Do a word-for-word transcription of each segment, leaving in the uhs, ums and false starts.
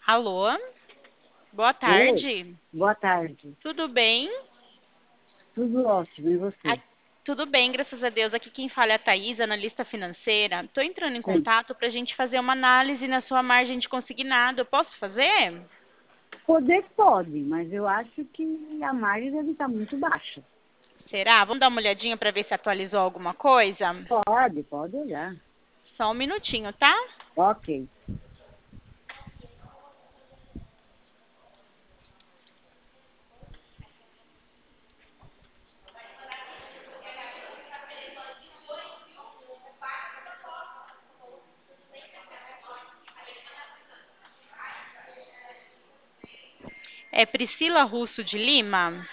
Alô? Boa Oi, tarde. boa tarde. Tudo bem? Tudo ótimo, e A- você? Tudo bem, graças a Deus. Aqui quem fala é a Thaís, analista financeira. Estou entrando em Sim. contato para a gente fazer uma análise na sua margem de consignado. Eu posso fazer? Poder pode, mas eu acho que a margem deve estar muito baixa. Será? Vamos dar uma olhadinha para ver se atualizou alguma coisa? Pode, pode olhar. Só um minutinho, tá? Ok. É Priscila Russo de Lima?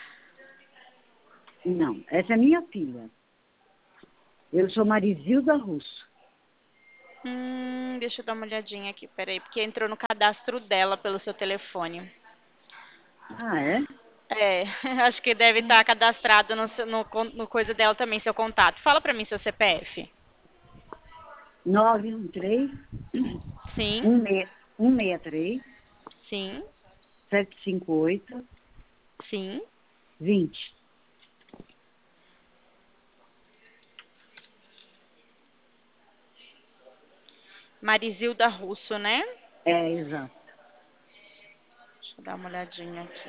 Não, essa é minha filha. Eu sou Marizilda Russo. Hum, deixa eu dar uma olhadinha aqui, peraí, porque entrou no cadastro dela pelo seu telefone. Ah, é? É, acho que deve estar cadastrado no, seu- no, con- no coisa dela também, seu contato. Fala pra mim seu C P F. nove um três, Sim, um seis três, sim, sete cinco oito, sim. vinte. Marizilda Russo, né? É, exato. Deixa eu dar uma olhadinha aqui.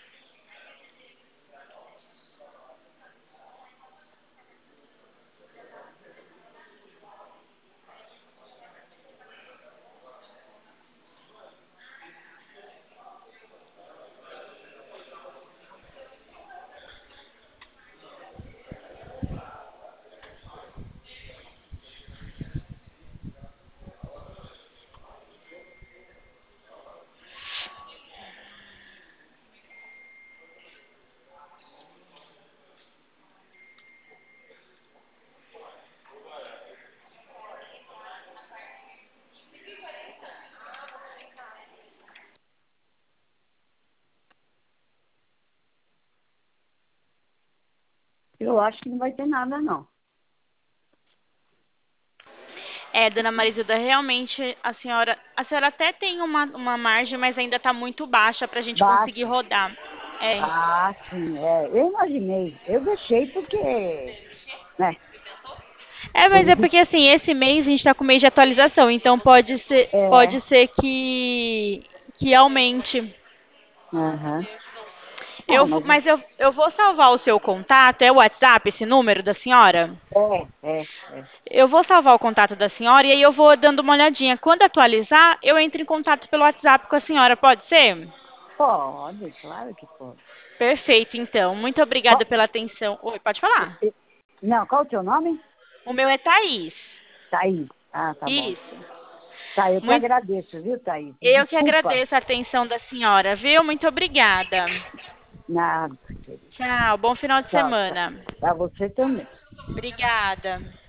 Eu acho que não vai ter nada, não. É, dona Marizilda, realmente a senhora, a senhora até tem uma, uma margem, mas ainda está muito baixa para a gente conseguir Baixa. rodar. É, Ah, sim, é. Eu imaginei. Eu deixei porque, né, é, mas como é que... porque assim, esse mês a gente está com mês de atualização, então pode ser, pode É, ser que, que aumente. aham. Ah, Eu, mas mas eu, eu vou salvar o seu contato, é o WhatsApp, esse número da senhora? é, é, é. Eu vou salvar o contato da senhora e aí eu vou dando uma olhadinha. Quando atualizar, eu entro em contato pelo WhatsApp com a senhora, pode ser? Pode, claro que pode. Perfeito, então. Muito obrigada Qual, pela atenção. Oi, pode falar. e- não, qual o teu nome? O meu é Thaís. Thaís. Ah, tá bom. Isso. Tá, eu que Muito, agradeço, viu, Thaís? E eu que desculpa. agradeço a atenção da senhora, viu? Muito obrigada. Nada, querida. Tchau, bom final de Tchau, tchau. semana. Pra você também. Obrigada.